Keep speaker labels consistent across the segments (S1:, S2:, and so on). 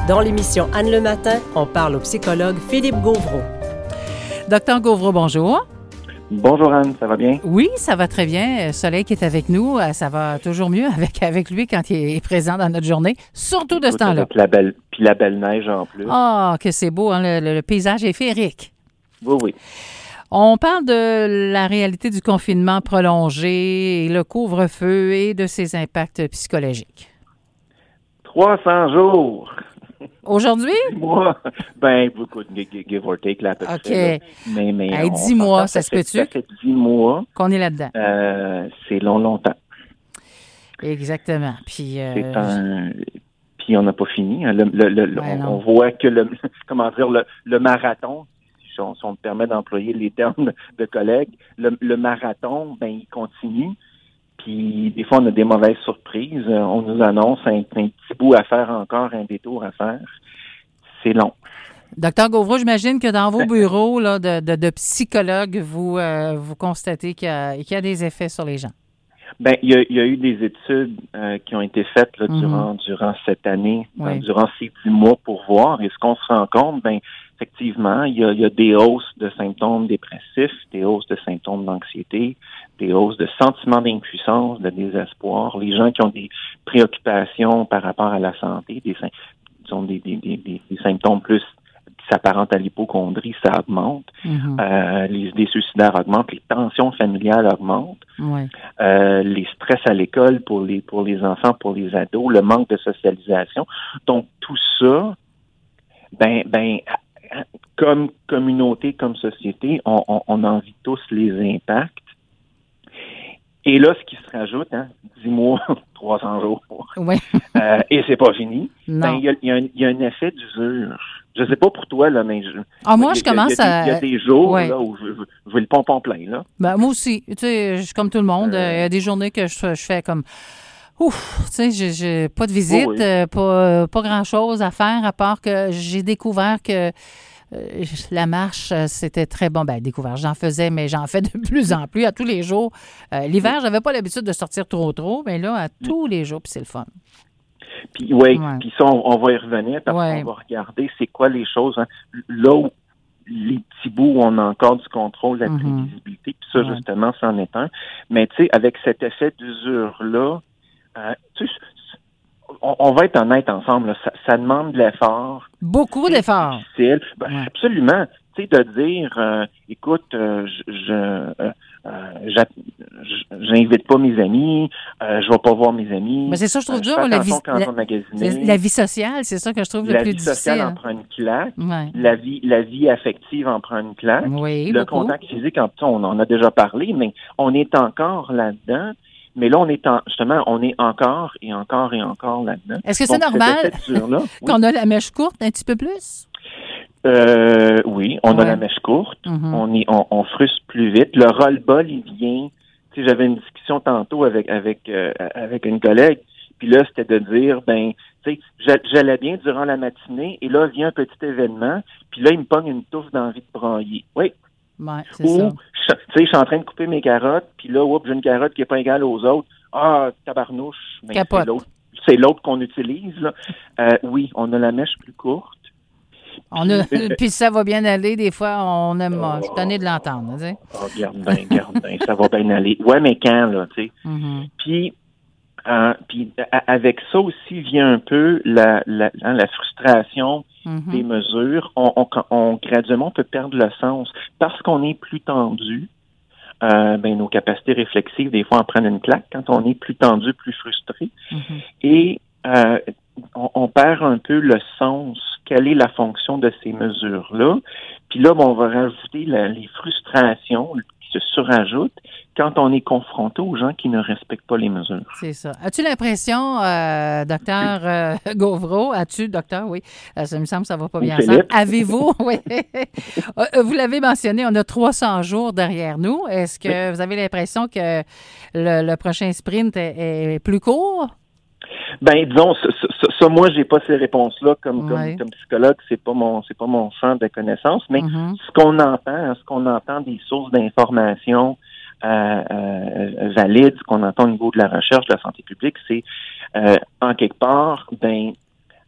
S1: Dans l'émission Anne le matin, on parle au psychologue Philippe Gauvreau.
S2: Docteur Gauvreau, bonjour.
S3: Bonjour Anne, ça va bien?
S2: Oui, ça va très bien. Soleil qui est avec nous, ça va toujours mieux avec lui quand il est présent dans notre journée, surtout de ce temps-là.
S3: Puis la belle neige en plus.
S2: Ah, que c'est beau, hein? Le paysage est féerique.
S3: Oui.
S2: On parle de la réalité du confinement prolongé, et le couvre-feu et de ses impacts psychologiques.
S3: 300 jours!
S2: Aujourd'hui?
S3: 10 mois. Ben, écoute, give or take là, à peu près. Mais
S2: hey, 10 mois, ça se peut-tu?
S3: Ça fait 10 mois.
S2: Qu'on est là-dedans.
S3: C'est longtemps.
S2: Exactement. Puis
S3: on n'a pas fini. Hein. On voit que le marathon, si on me permet d'employer les termes de collègues, le marathon, ben, il continue. Puis des fois, on a des mauvaises surprises. On nous annonce un petit bout à faire encore, un détour à faire. C'est long.
S2: Docteur Gauvreau, j'imagine que dans vos bureaux là, de psychologues, vous constatez qu'il y a des effets sur les gens. Ben,
S3: il y a eu des études qui ont été faites là, durant cette année, durant ces 10 mois pour voir. Et ce qu'on se rend compte, ben effectivement, il y a des hausses de symptômes dépressifs, des hausses de symptômes d'anxiété, des hausses de sentiments d'impuissance, de désespoir. Les gens qui ont des préoccupations par rapport à la santé, des symptômes plus qui s'apparentent à l'hypocondrie, ça augmente. Les idées suicidaires augmentent, les tensions familiales augmentent. Les stress à l'école pour les enfants, pour les ados, le manque de socialisation. Donc, tout ça, ben, comme communauté, comme société, on en vit tous les impacts. Et là, ce qui se rajoute, 10 mois, 300 jours, et c'est pas fini, ben, il y a un effet d'usure. Je sais pas pour toi, là, mais
S2: moi, je commence à...
S3: Il y a des jours là, où je veux le pompon plein, là.
S2: Ben, moi aussi. Tu sais, je suis comme tout le monde. Il y a des journées que je fais comme... Ouf, tu sais, j'ai pas de visite, pas grand-chose à faire, à part que j'ai découvert que la marche, c'était très bon. Ben, découvert, j'en faisais, mais j'en fais de plus en plus, à tous les jours. L'hiver, j'avais pas l'habitude de sortir trop, mais là, à tous les jours, puis c'est le fun.
S3: Puis puis ça, on va y revenir, parce qu'on va regarder c'est quoi les choses, là où les petits bouts où on a encore du contrôle, la prévisibilité, puis ça, justement, c'en est un. Mais tu sais, avec cet effet d'usure-là, on va être honnête ensemble, là, ça demande de l'effort.
S2: Beaucoup d'efforts.
S3: Difficile. Absolument. Tu sais, de dire, écoute, j'invite pas mes amis, je vais pas voir mes amis.
S2: Mais c'est ça, je trouve dur. La vie sociale, c'est ça que je trouve le plus difficile.
S3: La vie sociale en prend une claque. La vie affective en prend une claque. Le contact physique, on en a déjà parlé, mais on est encore là-dedans. Mais là, on est encore et encore et encore là-dedans.
S2: Est-ce que c'est normal qu'on a la mèche courte un petit peu plus?
S3: Oui, on a la mèche courte. On frustre plus vite. Le roll-ball, il vient. Tu sais, j'avais une discussion tantôt avec une collègue. Puis là, c'était de dire, tu sais, j'allais bien durant la matinée. Et là, vient un petit événement. Puis là, il me pogne une touffe d'envie de brailler. Oui.
S2: Ouais, c'est ça.
S3: Tu sais, je suis en train de couper mes carottes, puis là, j'ai une carotte qui n'est pas égale aux autres. Ah, tabarnouche. C'est l'autre qu'on utilise, là. Oui, on a la mèche plus courte.
S2: Puis ça va bien aller, des fois, je suis tanné de l'entendre, tu sais.
S3: Garde bien, ça va bien aller. Ouais, mais quand, là, tu sais. Puis avec ça aussi vient un peu la frustration des mesures. On graduellement peut perdre le sens parce qu'on est plus tendu. Nos capacités réflexives, des fois, en prennent une claque quand on est plus tendu, plus frustré. Et on perd un peu le sens. Quelle est la fonction de ces mesures-là? Puis là, on va rajouter les frustrations qui se surajoutent quand on est confronté aux gens qui ne respectent pas les mesures.
S2: C'est ça. As-tu l'impression, docteur Gauvreau, docteur, oui, ça me semble que ça va pas bien ensemble. Avez-vous, oui, vous l'avez mentionné, on a 300 jours derrière nous. Est-ce que vous avez l'impression que le prochain sprint est plus court?
S3: Disons, ça, moi, j'ai pas ces réponses-là comme psychologue, c'est pas mon champ de connaissances, mais ce qu'on entend des sources d'information valides, ce qu'on entend au niveau de la recherche, de la santé publique, c'est en quelque part,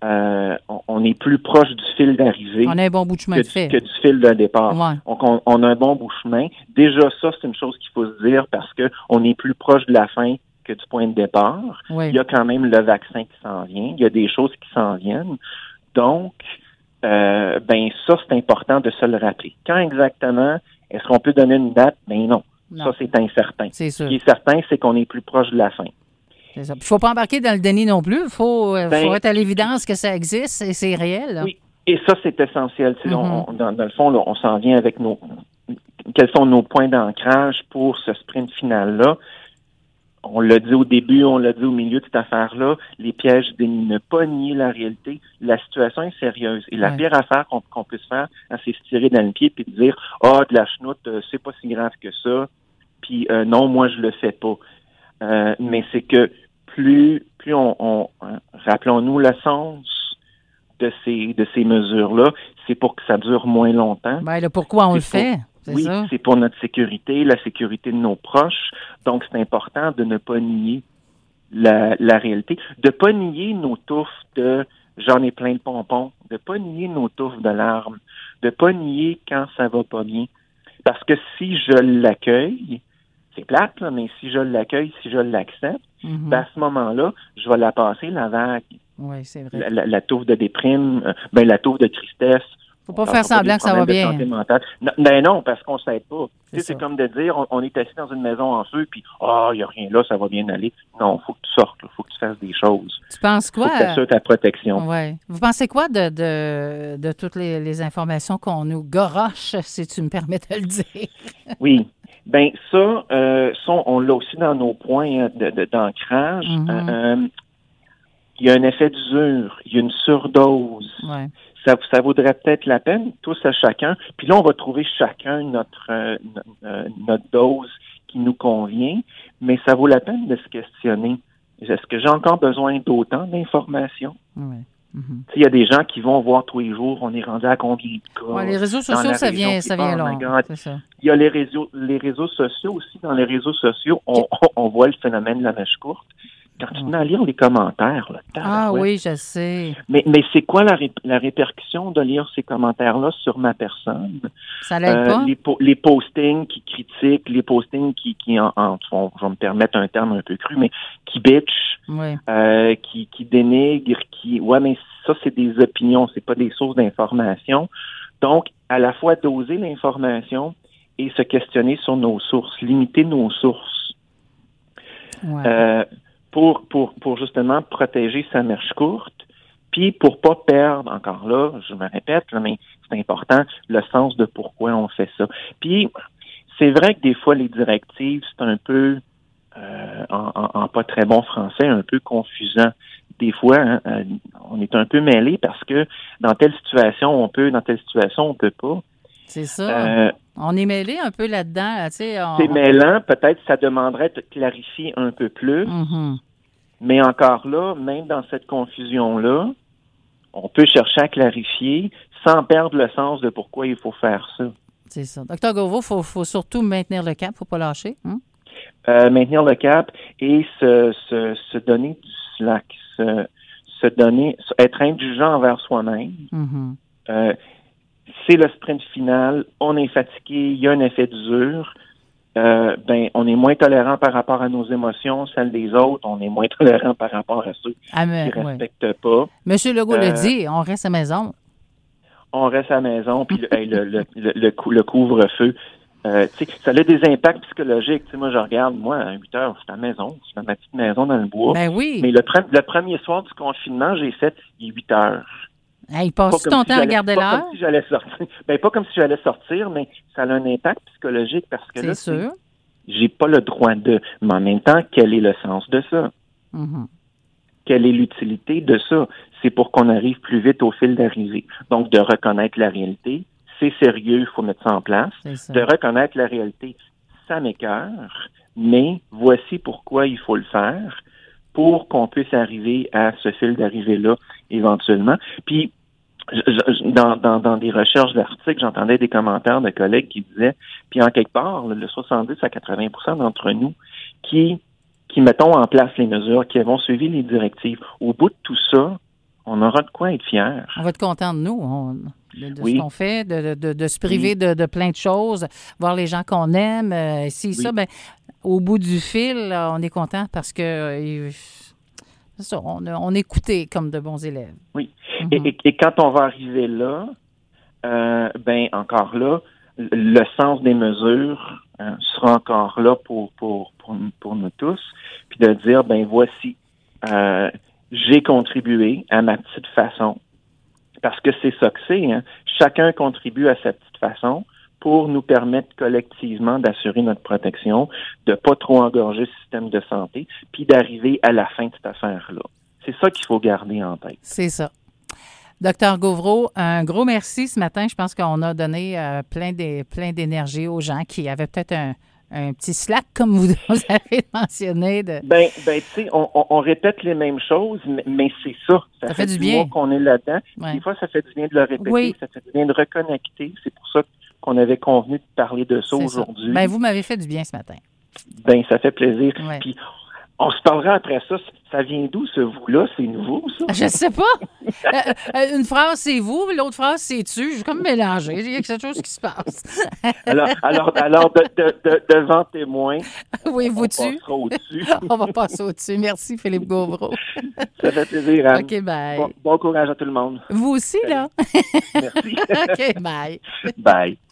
S3: on est plus proche du fil d'arrivée.
S2: On a un bon bout de chemin
S3: que du fil de départ.
S2: Ouais.
S3: Donc, on a un bon bout de chemin. Déjà, ça, c'est une chose qu'il faut se dire parce que on est plus proche de la fin que du point de départ.
S2: Oui.
S3: Il y a quand même le vaccin qui s'en vient. Il y a des choses qui s'en viennent. Donc, ça, c'est important de se le rappeler. Quand exactement, est-ce qu'on peut donner une date? Ben non. Ça, c'est incertain.
S2: C'est sûr.
S3: Ce qui est certain, c'est qu'on est plus proche de la fin.
S2: C'est ça. Il ne faut pas embarquer dans le déni non plus. Il faut être à l'évidence que ça existe et c'est réel. Là.
S3: Oui, et ça, c'est essentiel. Mm-hmm. Dans le fond, là, on s'en vient avec quels sont nos points d'ancrage pour ce sprint final-là. On l'a dit au début, on l'a dit au milieu de cette affaire-là, les pièges déni, ne pas nier la réalité. La situation est sérieuse. Et la pire affaire qu'on puisse faire, c'est se tirer dans le pied et de dire « Ah, de la chenoute, c'est pas si grave que ça. » Puis non, moi, je le fais pas. Mais c'est que plus on rappelons-nous le sens de ces mesures-là, c'est pour que ça dure moins longtemps.
S2: Ben, le pourquoi on le fait.
S3: Oui, c'est pour notre sécurité, la sécurité de nos proches. Donc, c'est important de ne pas nier la réalité, de pas nier nos touffes de « j'en ai plein de pompons », de pas nier nos touffes de larmes, de pas nier quand ça va pas bien. Parce que si je l'accueille, c'est plate, là, mais si je l'accueille, si je l'accepte, à ce moment-là, je vais la passer, la vague.
S2: Oui, c'est vrai.
S3: La touffe de déprime, la touffe de tristesse.
S2: Faut pas faire semblant que ça va bien.
S3: Non, parce qu'on ne s'aide pas. C'est comme de dire, on est assis dans une maison en feu, puis il n'y a rien là, ça va bien aller. Non, il faut que tu sortes, il faut que tu fasses des choses.
S2: Tu penses quoi?
S3: Faut que tu assures ta protection.
S2: Ouais. Vous pensez quoi de toutes les informations qu'on nous goroche, si tu me permets de le dire?
S3: Oui. Ben ça, on l'a aussi dans nos points d'ancrage. Il y a un effet d'usure, il y a une surdose.
S2: Ouais.
S3: Ça vaudrait peut-être la peine, tous à chacun. Puis là, on va trouver chacun notre dose qui nous convient, mais ça vaut la peine de se questionner. Est-ce que j'ai encore besoin d'autant d'informations?
S2: Oui.
S3: Il y a des gens qui vont voir tous les jours, on est rendu à combien de cas.
S2: Ouais, les réseaux sociaux, ça vient long.
S3: C'est ça. Il y a les réseaux sociaux aussi. Dans les réseaux sociaux, on voit le phénomène de la mèche courte. Quand tu viens à lire les commentaires, là,
S2: oui, je sais.
S3: Mais c'est quoi la répercussion de lire ces commentaires-là sur ma personne?
S2: Ça l'aide pas?
S3: Les postings qui critiquent, les postings qui je vais me permettre un terme un peu cru, mais qui bitchent, qui dénigrent, mais ça, c'est des opinions, c'est pas des sources d'information. Donc, à la fois doser l'information et se questionner sur nos sources, limiter nos sources.
S2: Ouais.
S3: Pour justement protéger sa mèche courte, puis pour pas perdre, encore là, je me répète, là, mais c'est important, le sens de pourquoi on fait ça. Puis, c'est vrai que des fois, les directives, c'est un peu, en pas très bon français, un peu confusant. Des fois, on est un peu mêlé parce que dans telle situation, on peut, dans telle situation, on peut pas.
S2: C'est ça. On est mêlé un peu là-dedans. C'est
S3: mêlant. Peut-être ça demanderait de clarifier un peu plus. Mais encore là, même dans cette confusion-là, on peut chercher à clarifier sans perdre le sens de pourquoi il faut faire ça.
S2: C'est ça. Dr. Gauvreau, il faut surtout maintenir le cap. Il ne faut pas lâcher.
S3: Maintenir le cap et se donner du slack. Se donner, être indulgent envers soi-même. C'est le sprint final, on est fatigué, il y a un effet d'usure, on est moins tolérant par rapport à nos émotions, celles des autres, on est moins tolérant par rapport à ceux qui ne respectent pas.
S2: Monsieur Legault le dit, on reste à la maison.
S3: On reste à la maison, puis le couvre-feu, ça a des impacts psychologiques. Moi, je regarde, à 8 heures, je suis à la maison, je suis dans ma petite maison dans le bois.
S2: Ben oui.
S3: Mais le premier soir du confinement, j'ai fait 8 heures.
S2: Hey, passe-tu ton temps à regarder l'heure?
S3: Pas comme si j'allais sortir. Pas comme si j'allais sortir, mais ça a un impact psychologique parce que là,
S2: sûr.
S3: J'ai pas le droit de. Mais en même temps, quel est le sens de ça? Quelle est l'utilité de ça? C'est pour qu'on arrive plus vite au fil d'arrivée. Donc, de reconnaître la réalité, c'est sérieux, il faut mettre ça en place. De reconnaître la réalité, ça m'écoeure, mais voici pourquoi il faut le faire pour qu'on puisse arriver à ce fil d'arrivée-là éventuellement. Puis, dans des recherches d'articles, j'entendais des commentaires de collègues qui disaient, puis en quelque part, le 70 à 80% d'entre nous qui mettons en place les mesures, qui avons suivi les directives, au bout de tout ça, On aura de quoi être fiers.
S2: On va être content de nous, de ce qu'on fait, de se priver de plein de choses, voir les gens qu'on aime. Ça, au bout du fil, on est content parce que c'est ça, on est écoutés comme de bons élèves.
S3: Oui. Et quand on va arriver là, encore là, le sens des mesures sera encore là pour nous tous, puis de dire, voici, j'ai contribué à ma petite façon, parce que c'est ça que c'est, hein. Chacun contribue à sa petite façon pour nous permettre collectivement d'assurer notre protection, de pas trop engorger le système de santé, puis d'arriver à la fin de cette affaire-là. C'est ça qu'il faut garder en tête.
S2: C'est ça. Docteur Gauvreau, un gros merci ce matin. Je pense qu'on a donné plein d'énergie aux gens qui avaient peut-être un petit slack, comme vous avez mentionné. Tu
S3: sais, on répète les mêmes choses, mais c'est ça. Ça fait du bien qu'on est là-dedans. Ouais. Des fois, ça fait du bien de le répéter, ça fait du bien de reconnecter. C'est pour ça qu'on avait convenu de parler de ça aujourd'hui.
S2: Vous m'avez fait du bien ce matin.
S3: Ça fait plaisir. Ouais. Puis, on se parlera après ça. Ça vient d'où, ce vous-là? C'est nouveau, ça?
S2: Je sais pas. Une phrase, c'est vous, l'autre phrase, c'est tu. Je suis comme mélangé. Il y a quelque chose qui se passe.
S3: alors devant témoin,
S2: oui,
S3: on passera au-dessus.
S2: On va passer au-dessus. Merci, Philippe Gauvreau.
S3: Ça fait plaisir, Anne.
S2: OK, bye.
S3: Bon courage à tout le monde.
S2: Vous aussi, là.
S3: Merci.
S2: OK, bye.
S3: Bye.